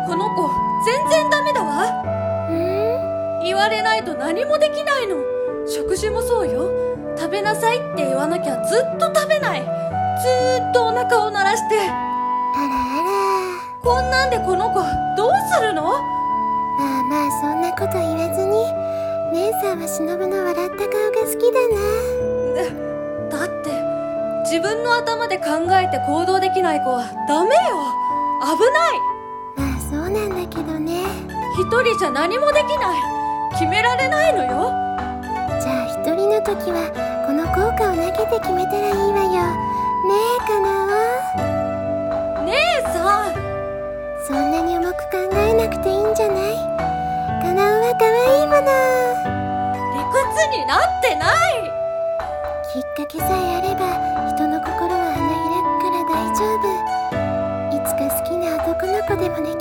この子全然ダメだわ。言われないと何もできないの。食事もそうよ。食べなさいって言わなきゃずっと食べない。ずーっとお腹を鳴らして。 あらあら。 こんなんでこの子どうするの？ まあまあそんなこと言わずに、姉さんは忍の笑った顔が好きだな。 だって自分の頭で考えて行動できない子はダメよ。危ない。 まあそうなんだけどね。 一人じゃ何もできない。決められないのよ。 じゃあ一人の時はこの効果を投げて決めたらいいわよ。ねえかなわ。 姉さん、 そんなに重く考えなくていいんじゃない？かなわは可愛いもの。 理屈になってない。 きっかけさえあれば人の心は花開くから大丈夫。いつか好きな男の子でもで